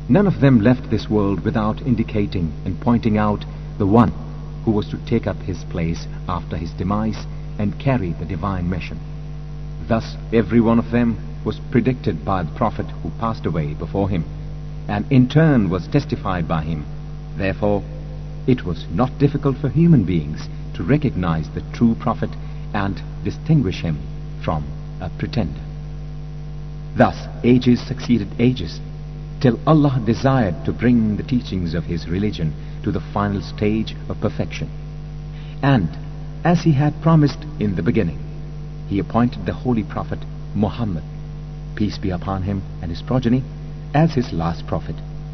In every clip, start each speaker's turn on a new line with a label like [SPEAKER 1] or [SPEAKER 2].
[SPEAKER 1] None of them left this world without indicating and pointing out the one who was to take up his place after his demise and carry the divine mission. Thus every one of them was predicted by the prophet who passed away before him, and in turn was testified by him. Therefore it was not difficult for human beings to recognize the true prophet and distinguish him from a pretender. Thus ages succeeded ages, till Allah desired to bring the teachings of his religion to the final stage of perfection. And as he had promised in the beginning, he appointed the holy prophet Muhammad, peace be upon him and his progeny, as his last prophet.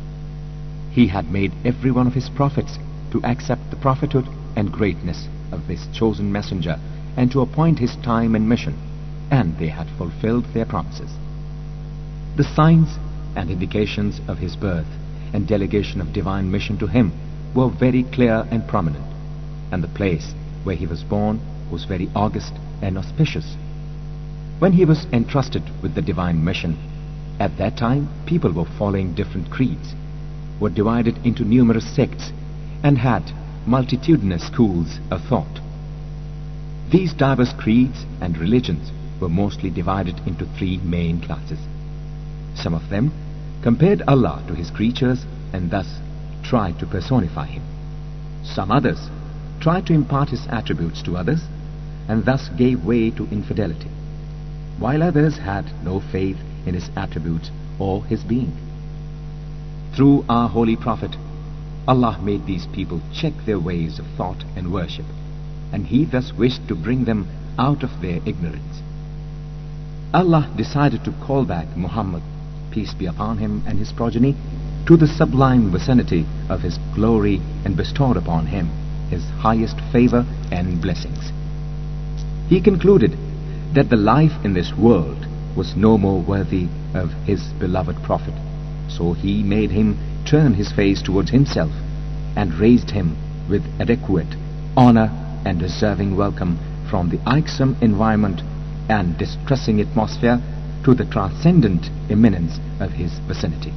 [SPEAKER 1] He had made every one of his prophets to accept the prophethood and greatness of this chosen messenger, and to appoint his time and mission, and they had fulfilled their promises. The signs and indications of his birth and delegation of divine mission to him were very clear and prominent, and the place where he was born was very august and auspicious. When he was entrusted with the divine mission, at that time people were following different creeds, were divided into numerous sects, and had multitudinous schools of thought. These diverse creeds and religions were mostly divided into three main classes. Some of them compared Allah to his creatures and thus tried to personify him. Some others tried to impart his attributes to others and thus gave way to infidelity, while others had no faith in his attributes or his being. Through our holy prophet, Allah made these people check their ways of thought and worship, and he thus wished to bring them out of their ignorance. Allah decided to call back Muhammad, peace be upon him and his progeny, to the sublime vicinity of his glory, and bestowed upon him his highest favor and blessings. He concluded that the life in this world was no more worthy of his beloved prophet, so he made him turn his face towards himself and raised him with adequate honor and deserving welcome from the irksome environment and distressing atmosphere to the transcendent eminence of his vicinity.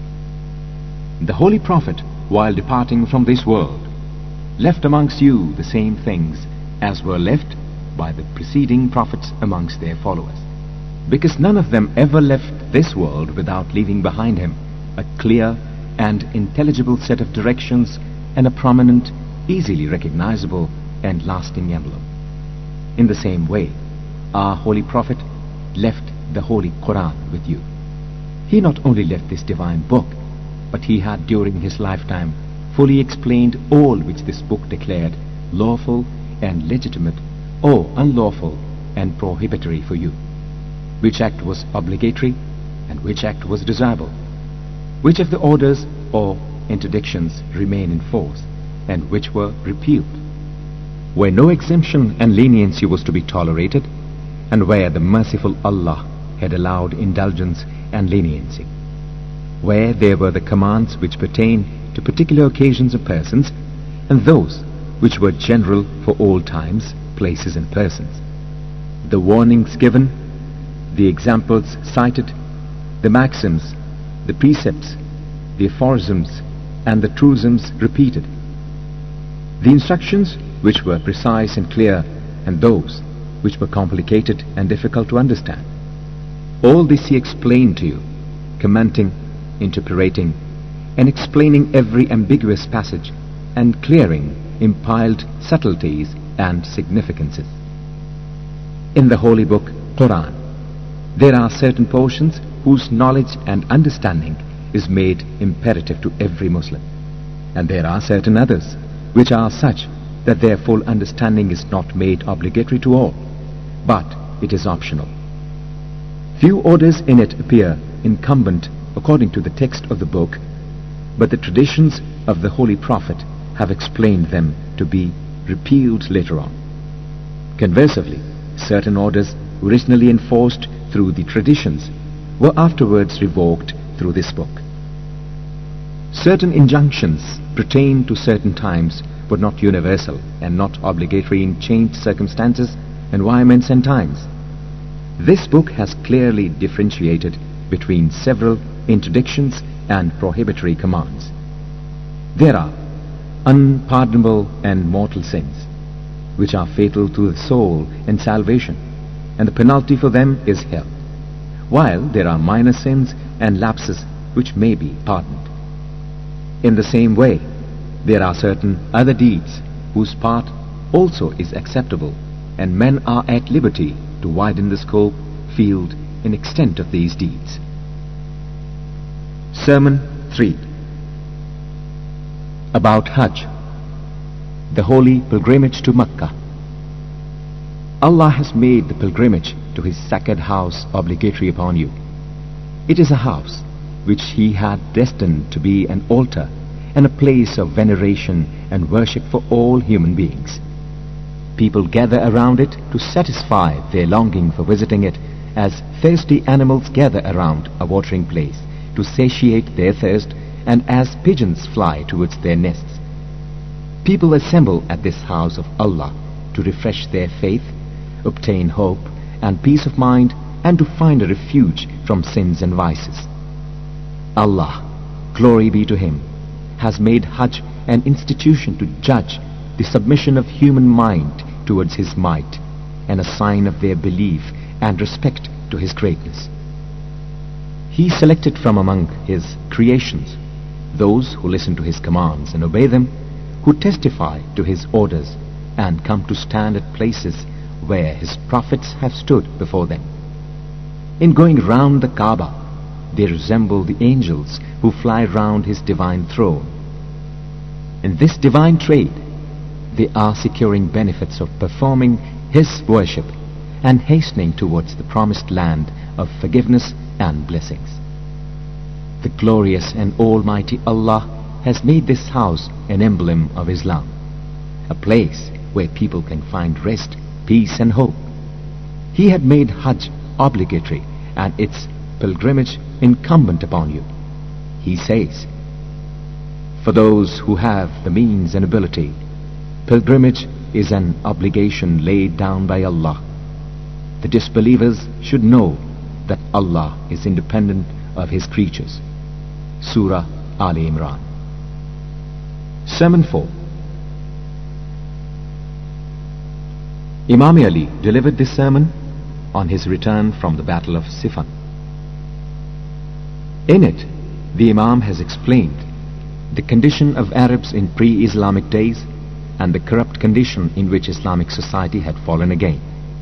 [SPEAKER 1] The holy prophet, while departing from this world, left amongst you the same things as were left by the preceding prophets amongst their followers, because none of them ever left this world without leaving behind him a clear and intelligible set of directions and a prominent, easily recognizable and lasting emblem. In the same way, our holy prophet left the holy Quran with you. He not only left this divine book, but he had during his lifetime fully explained all which this book declared lawful and legitimate, or unlawful and prohibitory for you, which act was obligatory and which act was desirable, which of the orders or interdictions remain in force and which were repealed, where no exemption and leniency was to be tolerated, and where the merciful Allah had allowed indulgence and leniency, where there were the commands which pertain to particular occasions of persons, and those which were general for all times, places and persons, the warnings given, the examples cited, the maxims, the precepts, the aphorisms and the truisms repeated, the instructions which were precise and clear, and those which were complicated and difficult to understand. All this he explained to you, commenting, interpreting, and explaining every ambiguous passage and clearing impiled subtleties and significances. In the holy book Quran, there are certain portions whose knowledge and understanding is made imperative to every Muslim, and there are certain others which are such that their full understanding is not made obligatory to all, but it is optional. Few orders in it appear incumbent according to the text of the book, but the traditions of the Holy Prophet have explained them to be repealed later on. Conversely, certain orders originally enforced through the traditions were afterwards revoked through this book. Certain injunctions pertain to certain times, but not universal and not obligatory in changed circumstances, environments and times. This book has clearly differentiated between several interdictions and prohibitory commands. There are unpardonable and mortal sins, which are fatal to the soul and salvation, and the penalty for them is hell, while there are minor sins and lapses which may be pardoned. In the same way, there are certain other deeds whose part also is acceptable, and men are at liberty to widen the scope, field, and extent of these deeds. Sermon 3. About Hajj, the holy pilgrimage to Mecca. Allah has made the pilgrimage to His sacred house obligatory upon you. It is a house which He had destined to be an altar and a place of veneration and worship for all human beings. People gather around it to satisfy their longing for visiting it, as thirsty animals gather around a watering place to satiate their thirst, and as pigeons fly towards their nests. People assemble at this house of Allah to refresh their faith, obtain hope and peace of mind, and to find a refuge from sins and vices. Allah, glory be to Him, has made Hajj an institution to judge the submission of human mind towards His might, and a sign of their belief and respect to His greatness. He selected from among His creations those who listen to His commands and obey them, who testify to His orders and come to stand at places where His prophets have stood before them. In going round the Kaaba, they resemble the angels who fly round His divine throne. In this divine trade, they are securing benefits of performing His worship and hastening towards the promised land of forgiveness and blessings. The glorious and almighty Allah has made this house an emblem of Islam, a place where people can find rest, peace and hope. He had made Hajj obligatory and its pilgrimage incumbent upon you. He says, for those who have the means and ability, pilgrimage is an obligation laid down by Allah. The disbelievers should know that Allah is independent of His creatures. Surah Ali Imran. Sermon 4. Imam Ali delivered this sermon on his return from the Battle of Siffin. In it, the Imam has explained the condition of Arabs in pre-Islamic days and the corrupt condition in which Islamic society had fallen again.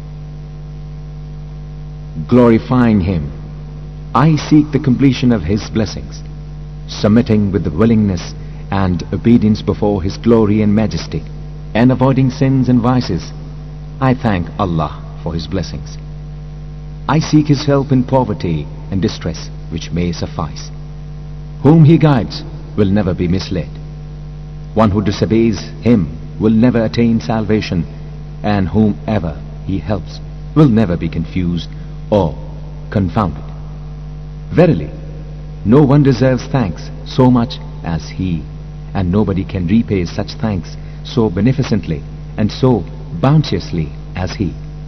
[SPEAKER 1] Glorifying Him, I seek the completion of His blessings, submitting with the willingness and obedience before His glory and majesty, and avoiding sins and vices. I thank Allah for His blessings. I seek His help in poverty and distress, which may suffice. Whom He guides will never be misled. One who disobeys Him will never attain salvation, and whomever He helps will never be confused or confounded. Verily, no one deserves thanks so much as He, and nobody can repay such thanks so beneficently and so bounteously as He.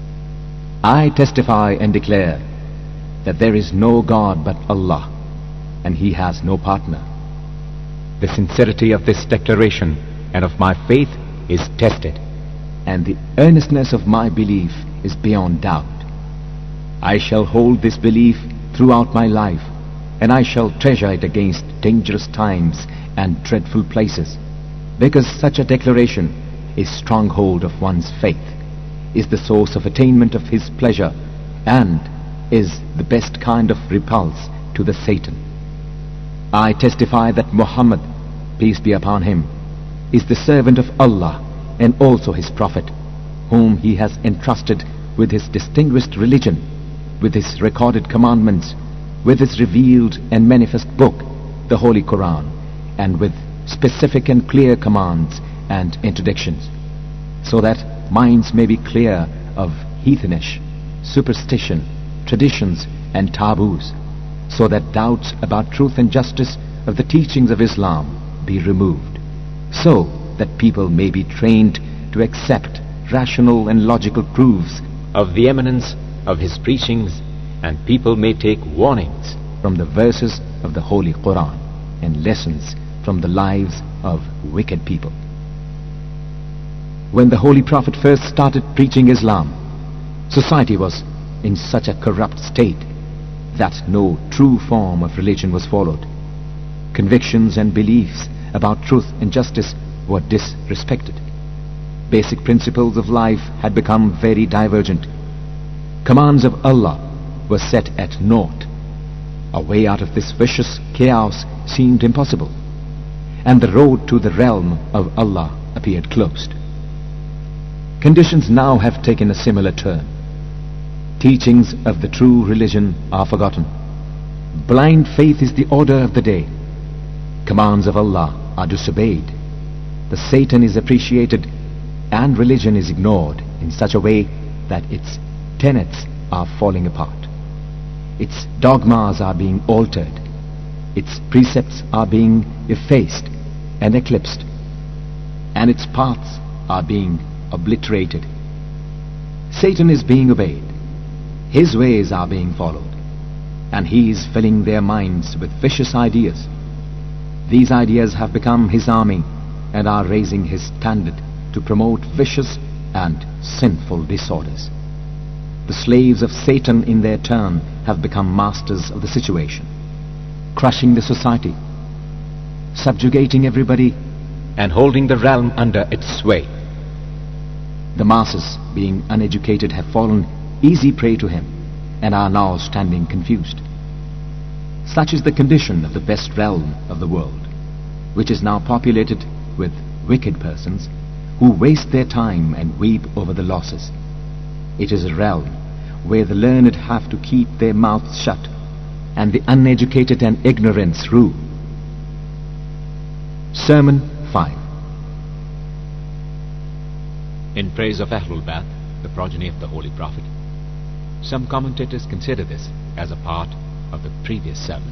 [SPEAKER 1] I testify and declare that there is no God but Allah, and He has no partner. The sincerity of this declaration and of my faith is tested, and the earnestness of my belief is beyond doubt. I shall hold this belief throughout my life, and I shall treasure it against dangerous times and dreadful places, because such a declaration is stronghold of one's faith, is the source of attainment of His pleasure, and is the best kind of repulse to the Satan. I testify that Muhammad, peace be upon him, is the servant of Allah and also His prophet, whom He has entrusted with His distinguished religion, with His recorded commandments, with His revealed and manifest book, the Holy Quran, and with specific and clear commands and interdictions, so that minds may be clear of heathenish, superstition, traditions and taboos, so that doubts about truth and justice of the teachings of Islam be removed, so that people may be trained to accept rational and logical proofs of the eminence of His preachings, and people may take warnings from the verses of the Holy Quran. and lessons from the lives of wicked people. When the Holy Prophet first started preaching Islam, society was in such a corrupt state that no true form of religion was followed. Convictions and beliefs about truth and justice were disrespected. Basic principles of life had become very divergent. Commands of Allah were set at naught. A way out of this vicious chaos seemed impossible, and the road to the realm of Allah appeared closed. Conditions now have taken a similar turn. Teachings of the true religion are forgotten. Blind faith is the order of the day. Commands of Allah are disobeyed. The Satan is appreciated, and religion is ignored in such a way that its tenets are falling apart. Its dogmas are being altered. Its precepts are being effaced and eclipsed, and its paths are being obliterated. Satan is being obeyed. His ways are being followed, and he is filling their minds with vicious ideas. These ideas have become his army and are raising his standard to promote vicious and sinful disorders. The slaves of Satan in their turn have become masters of the situation, crushing the society, subjugating everybody, and holding the realm under its sway. The masses, being uneducated, have fallen easy prey to him and are now standing confused. Such is the condition of the best realm of the world, which is now populated with wicked persons who waste their time and weep over the losses. It is a realm where the learned have to keep their mouths shut and the uneducated and ignorant rule. Sermon 5. In praise of Ahlul Bayt, the progeny of the Holy Prophet, some commentators consider this as a part of the previous sermon.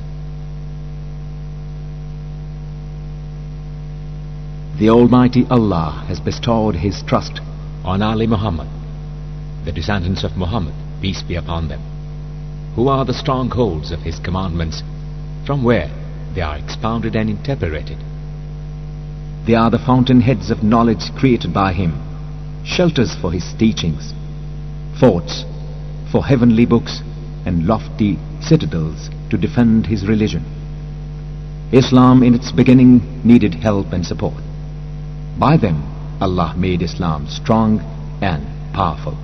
[SPEAKER 1] The Almighty Allah has bestowed His trust on Ali Muhammad, the descendants of Muhammad, peace be upon them, who are the strongholds of His commandments, from where they are expounded and interpreted. They are the fountainheads of knowledge created by Him, shelters for His teachings, forts for heavenly books, and lofty citadels to defend His religion. Islam in its beginning needed help and support. By them, Allah made Islam strong and powerful.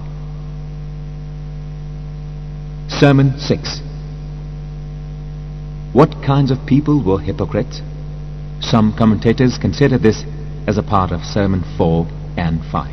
[SPEAKER 1] Sermon 6. What kinds of people were hypocrites? Some commentators consider this as a part of Sermon 4 and 5.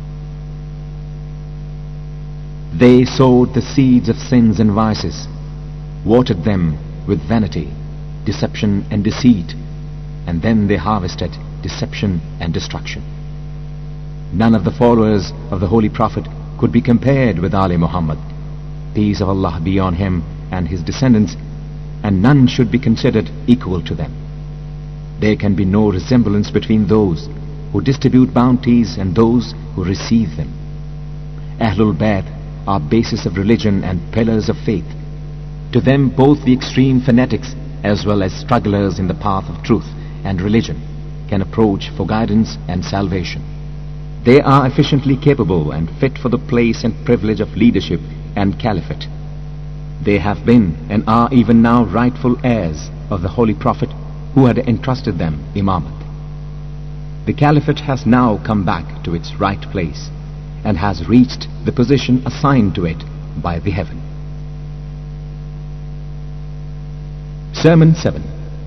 [SPEAKER 1] They sowed the seeds of sins and vices, watered them with vanity, deception and deceit, and then they harvested deception and destruction. None of the followers of the Holy Prophet could be compared with Ali Muhammad, peace of Allah be on him and his descendants, and none should be considered equal to them. There can be no resemblance between those who distribute bounties and those who receive them. Ahlul Bayt are basis of religion and pillars of faith. To them both the extreme fanatics as well as strugglers in the path of truth and religion can approach for guidance and salvation. They are efficiently capable and fit for the place and privilege of leadership and caliphate. They have been and are even now rightful heirs of the Holy Prophet who had entrusted them imamate. The caliphate has now come back to its right place and has reached the position assigned to it by the heaven. Sermon 7.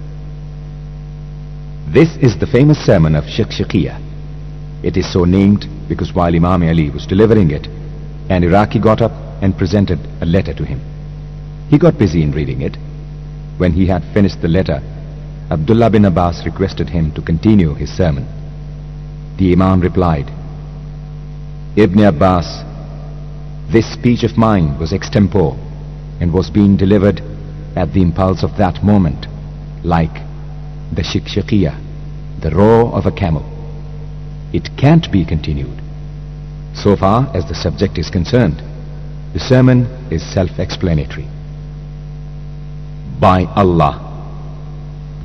[SPEAKER 1] This is the famous sermon of Shikshiqiyah. It is so named because while Imam Ali was delivering it, an Iraqi got up and presented a letter to him. He got busy in reading it. When he had finished the letter, Abdullah bin Abbas requested him to continue his sermon. The Imam replied, Ibn Abbas, this speech of mine was extempore and was being delivered at the impulse of that moment, like the Shikshiqiyah, the roar of a camel. It can't be continued. So far as the subject is concerned, the sermon is self-explanatory. By Allah,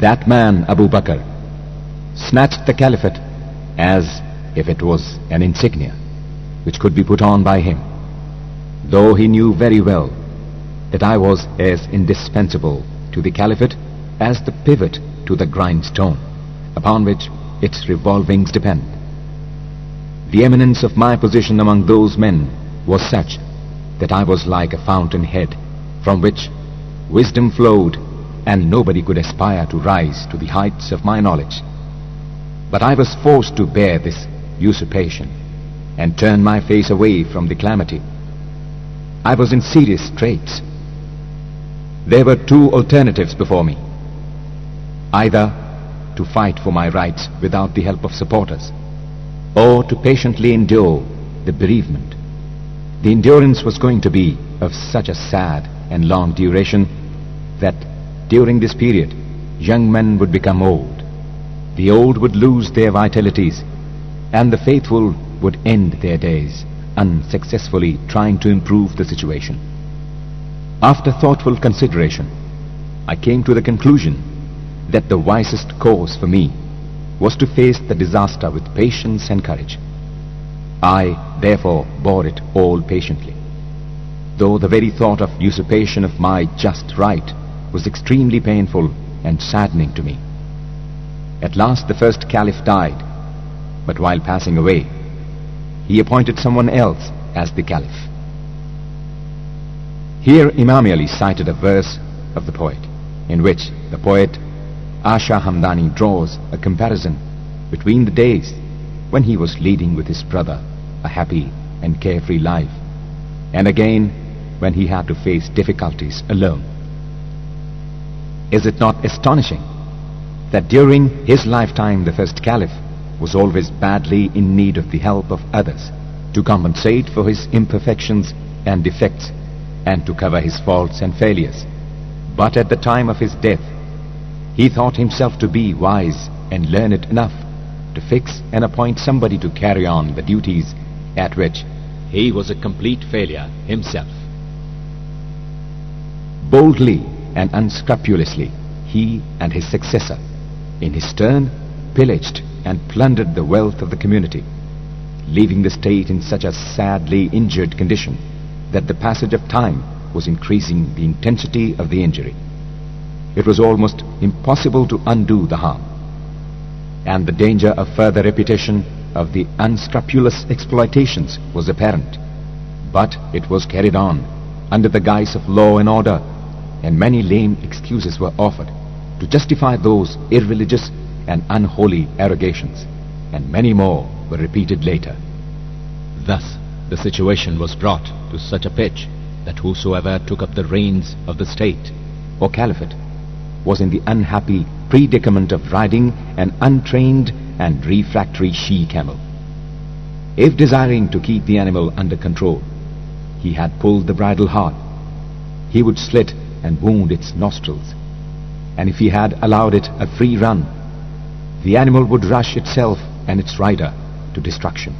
[SPEAKER 2] That man, Abu Bakr, snatched the caliphate as if it was an insignia which could be put on by him, though he knew very well that I was as indispensable to the caliphate as the pivot to the grindstone upon which its revolvings depend. The eminence of my position among those men was such that I was like a fountainhead from which wisdom flowed, and nobody could aspire to rise to the heights of my knowledge. But I was forced to bear this usurpation and turn my face away from the calamity. I was in serious straits. There were two alternatives before me: either to fight for my rights without the help of supporters, or to patiently endure the bereavement. The endurance was going to be of such a sad and long duration that during this period young men would become old, the old would lose their vitalities, and the faithful would end their days unsuccessfully trying to improve the situation. After thoughtful consideration, I came to the conclusion that the wisest course for me was to face the disaster with patience and courage. I therefore bore it all patiently, though the very thought of usurpation of my just right was extremely painful and saddening to me. At last the first caliph died, but while passing away, he appointed someone else as the caliph. Here Imam Ali cited a verse of the poet, in which the poet Asha Hamdani draws a comparison between the days when he was leading with his brother a happy and carefree life, and again when he had to face difficulties alone. Is it not astonishing that during his lifetime the first caliph was always badly in need of the help of others to compensate for his imperfections and defects and to cover his faults and failures, but at the time of his death he thought himself to be wise and learned enough to fix and appoint somebody to carry on the duties at which he was a complete failure himself. Boldly and unscrupulously he and his successor in his turn pillaged and plundered the wealth of the community, leaving the state in such a sadly injured condition that the passage of time was increasing the intensity of the injury. It was almost impossible to undo the harm, and the danger of further repetition of the unscrupulous exploitations was apparent. But it was carried on under the guise of law and order, and many lame excuses were offered to justify those irreligious and unholy arrogations, and many more were repeated later. Thus the situation was brought to such a pitch that whosoever took up the reins of the state or caliphate was in the unhappy predicament of riding an untrained and refractory she-camel. If desiring to keep the animal under control, he had pulled the bridle hard, he would slit and wound its nostrils, and if he had allowed it a free run, the animal would rush itself and its rider to destruction.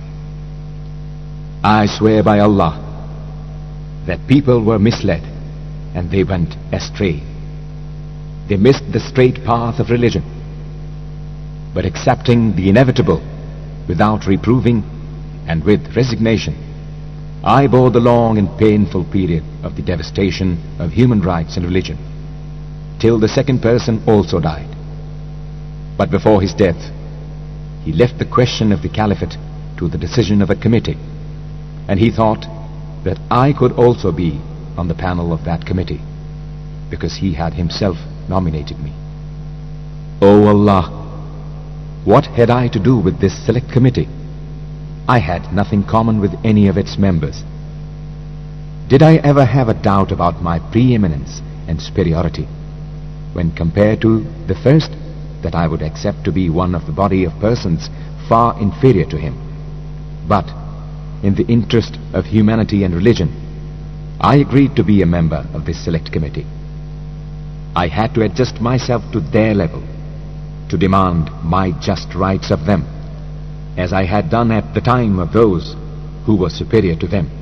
[SPEAKER 2] I swear by Allah that people were misled and they went astray. They missed the straight path of religion, but accepting the inevitable without reproving and with resignation, I bore the long and painful period of the devastation of human rights and religion, till the second person also died. But before his death, he left the question of the caliphate to the decision of a committee, and he thought that I could also be on the panel of that committee, because he had himself nominated me. O Allah, what had I to do with this select committee? I had nothing common with any of its members. Did I ever have a doubt about my preeminence and superiority when compared to the first, that I would accept to be one of the body of persons far inferior to him? But in the interest of humanity and religion, I agreed to be a member of this select committee. I had to adjust myself to their level, to demand my just rights of them, as I had done at the time of those who were superior to them.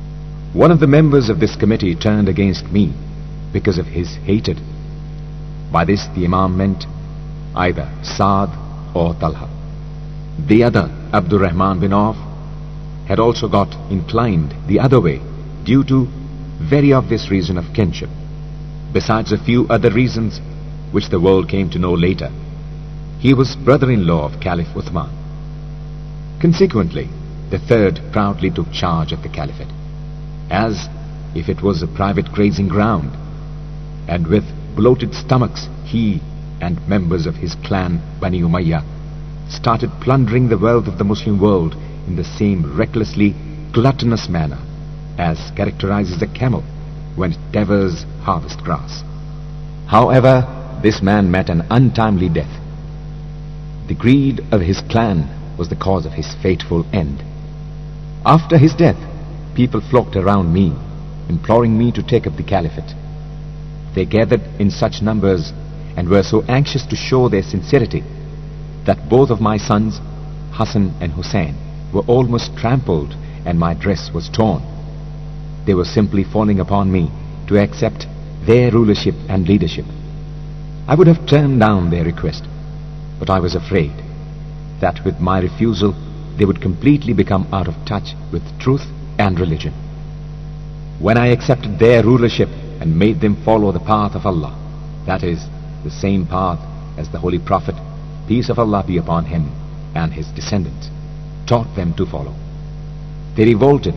[SPEAKER 2] One of the members of this committee turned against me because of his hatred, By this the Imam meant either Saad or Talha. The other, Abdurrahman bin Auf, had also got inclined the other way due to very obvious reason of kinship, besides a few other reasons which the world came to know later. He was brother-in-law of Caliph Uthman. Consequently, the third proudly took charge of the caliphate, as if it was a private grazing ground, and with bloated stomachs he and members of his clan Bani Umayyah started plundering the wealth of the Muslim world in the same recklessly gluttonous manner as characterizes a camel when it devours harvest grass. However, this man met an untimely death. The greed of his clan was the cause of his fateful end. After his death, people flocked around me, imploring me to take up the caliphate. They gathered in such numbers and were so anxious to show their sincerity that both of my sons, Hassan and Hussein, were almost trampled and my dress was torn. They were simply falling upon me to accept their rulership and leadership. I would have turned down their request, but I was afraid that with my refusal they would completely become out of touch with truth and religion. When I accepted their rulership and made them follow the path of Allah, that is, the same path as the Holy Prophet, peace of Allah be upon him, and his descendants, taught them to follow, they revolted.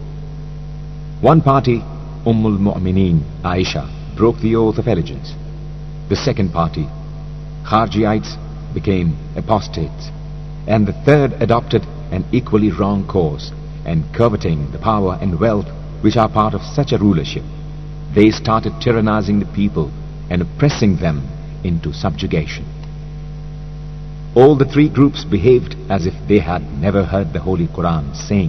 [SPEAKER 2] One party, Ummul Mu'mineen Aisha, broke the oath of allegiance. The second party, Kharjiites, became apostates, and the third adopted an equally wrong course, and coveting the power and wealth which are part of such a rulership, they started tyrannizing the people and oppressing them into subjugation. All the three groups behaved as if they had never heard the Holy Quran saying,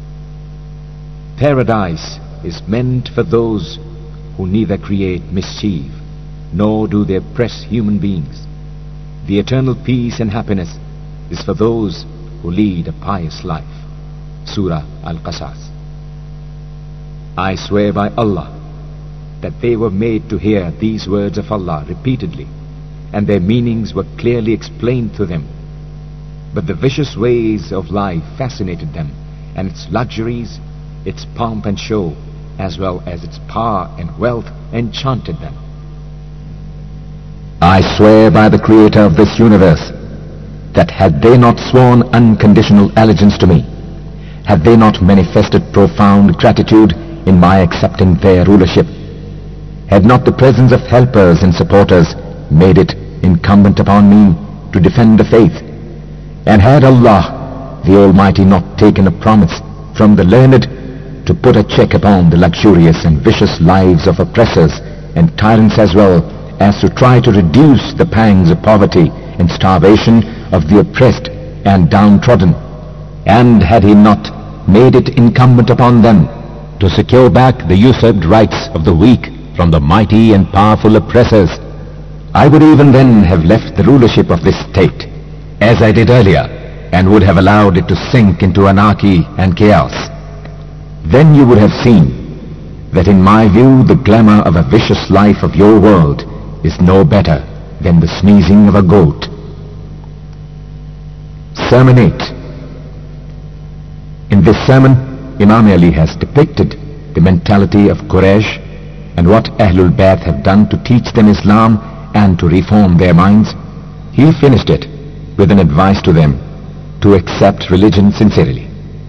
[SPEAKER 2] "Paradise is meant for those who neither create mischief nor do they oppress human beings. The eternal peace and happiness is for those who lead a pious life." Surah Al-Qasas. I swear by Allah that they were made to hear these words of Allah repeatedly, and their meanings were clearly explained to them. But the vicious ways of life fascinated them, and its luxuries, its pomp and show, as well as its power and wealth enchanted them. I swear by the Creator of this universe that had they not sworn unconditional allegiance to me, had they not manifested profound gratitude in my accepting their rulership, had not the presence of helpers and supporters made it incumbent upon me to defend the faith, and had Allah, the Almighty, not taken a promise from the learned to put a check upon the luxurious and vicious lives of oppressors and tyrants, as well as to try to reduce the pangs of poverty and starvation of the oppressed and downtrodden, and had He not made it incumbent upon them to secure back the usurped rights of the weak from the mighty and powerful oppressors, I would even then have left the rulership of this state, as I did earlier, and would have allowed it to sink into anarchy and chaos. Then you would have seen that in my view the glamour of a vicious life of your world is no better than the sneezing of a goat. Sermon 8. In this sermon, Imam Ali has depicted the mentality of Quraysh and what Ahlul Bayt have done to teach them Islam and to reform their minds. He finished it with an advice to them to accept religion sincerely.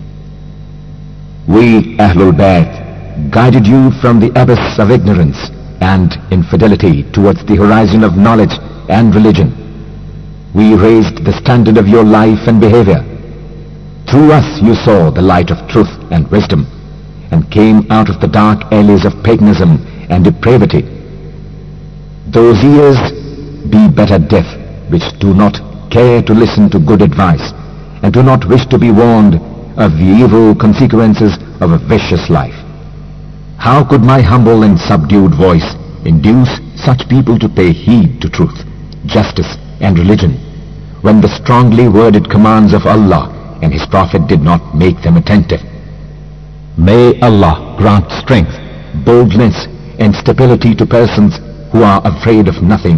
[SPEAKER 2] We, Ahlul Bayt, guided you from the abyss of ignorance and infidelity towards the horizon of knowledge and religion. We raised the standard of your life and behavior. Through us you saw the light of truth and wisdom, and came out of the dark alleys of paganism and depravity. Those ears be better deaf which do not care to listen to good advice, and do not wish to be warned of the evil consequences of a vicious life. How could my humble and subdued voice induce such people to pay heed to truth, justice, and religion, when the strongly worded commands of Allah and His Prophet did not make them attentive? May Allah grant strength, boldness, and stability to persons who are afraid of nothing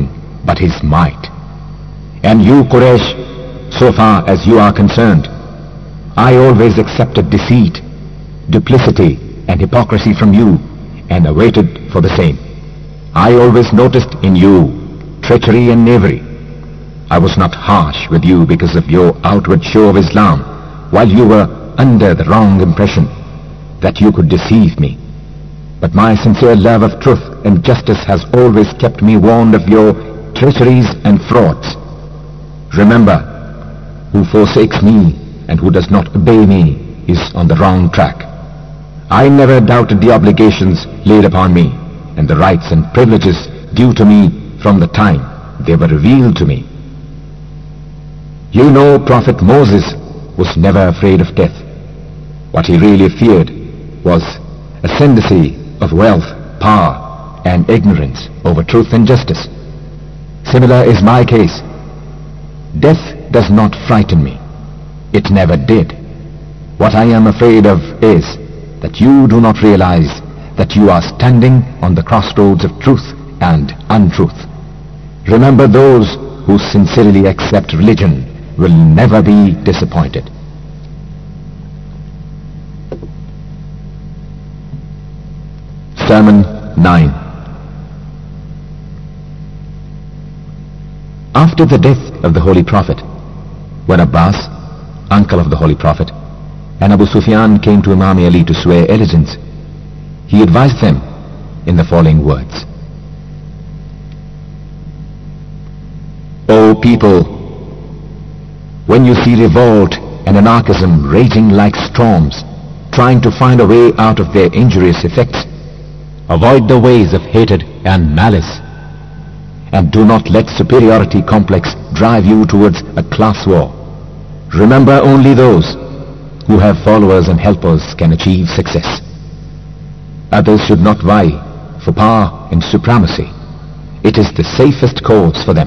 [SPEAKER 2] but his might. And you, Quraysh, so far as you are concerned, I always accepted deceit, duplicity, and hypocrisy from you, and awaited for the same. I always noticed in you treachery and knavery. I was not harsh with you because of your outward show of Islam, while you were under the wrong impression that you could deceive me. But my sincere love of truth and justice has always kept me warned of your treacheries and frauds. Remember, who forsakes me and who does not obey me is on the wrong track. I never doubted the obligations laid upon me and the rights and privileges due to me from the time they were revealed to me. You know Prophet Moses was never afraid of death. What he really feared was ascendancy of wealth, power, and ignorance over truth and justice. Similar is my case. Death does not frighten me. It never did. What I am afraid of is that you do not realize that you are standing on the crossroads of truth and untruth. Remember, those who sincerely accept religion will never be disappointed. Sermon 9. After the death of the Holy Prophet, when Abbas, uncle of the Holy Prophet, and Abu Sufyan came to Imam Ali to swear allegiance, he advised them in the following words. O people, when you see revolt and anarchism raging like storms, trying to find a way out of their injurious effects, avoid the ways of hatred and malice, and do not let superiority complex drive you towards a class war. Remember, only those who have followers and helpers can achieve success. Others should not vie for power and supremacy. It is the safest course for them.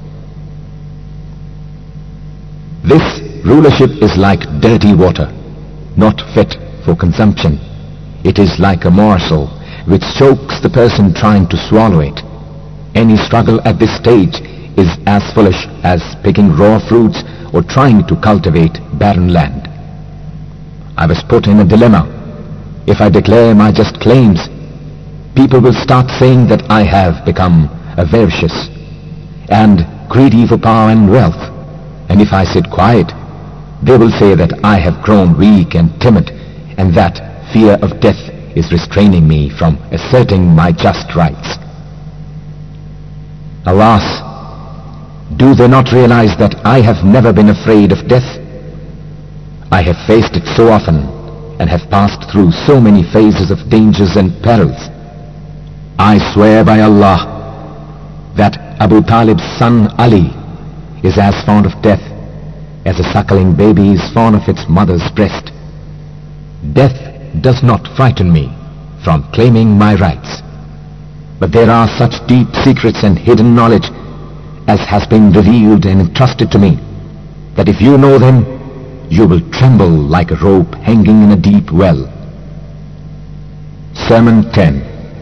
[SPEAKER 2] This rulership is like dirty water, not fit for consumption. It is like a morsel which chokes the person trying to swallow it. Any struggle at this stage is as foolish as picking raw fruits or trying to cultivate barren land. I was put in a dilemma. If I declare my just claims, people will start saying that I have become avaricious and greedy for power and wealth. And if I sit quiet, they will say that I have grown weak and timid, and that fear of death is restraining me from asserting my just rights. Alas, do they not realize that I have never been afraid of death? I have faced it so often and have passed through so many phases of dangers and perils. I swear by Allah that Abu Talib's son Ali is as fond of death as a suckling baby is fond of its mother's breast. Death does not frighten me from claiming my rights. But there are such deep secrets and hidden knowledge as has been revealed and entrusted to me, that if you know them, you will tremble like a rope hanging in a deep well. Sermon 10.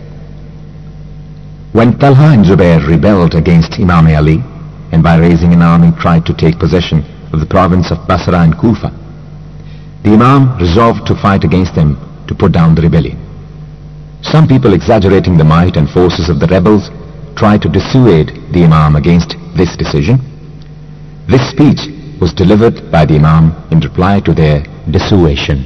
[SPEAKER 2] When Talha and Zubair rebelled against Imam Ali, and by raising an army tried to take possession of the province of Basra and Kufa, the Imam resolved to fight against them to put down the rebellion. Some people, exaggerating the might and forces of the rebels, tried to dissuade the Imam against this decision. This speech was delivered by the Imam in reply to their dissuasion.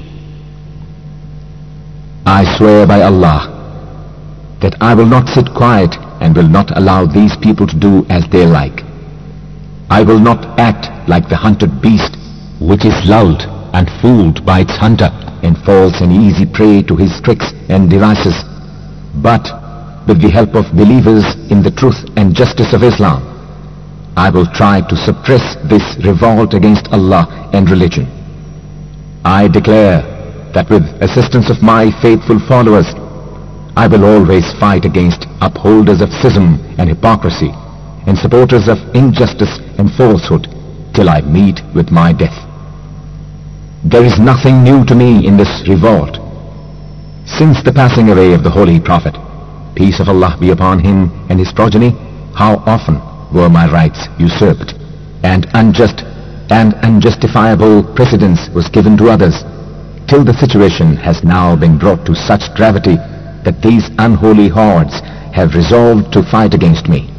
[SPEAKER 2] I swear by Allah that I will not sit quiet and will not allow these people to do as they like. I will not act like the hunted beast, which is lulled and fooled by its hunter and falls an easy prey to his tricks and devices, but with the help of believers in the truth and justice of Islam, I will try to suppress this revolt against Allah and religion. I declare that with assistance of my faithful followers, I will always fight against upholders of schism and hypocrisy and supporters of injustice and falsehood till I meet with my death. There is nothing new to me in this revolt. Since the passing away of the Holy Prophet, peace of Allah be upon him and his progeny, how often were my rights usurped, and unjust and unjustifiable precedence was given to others, till the situation has now been brought to such gravity that these unholy hordes have resolved to fight against me.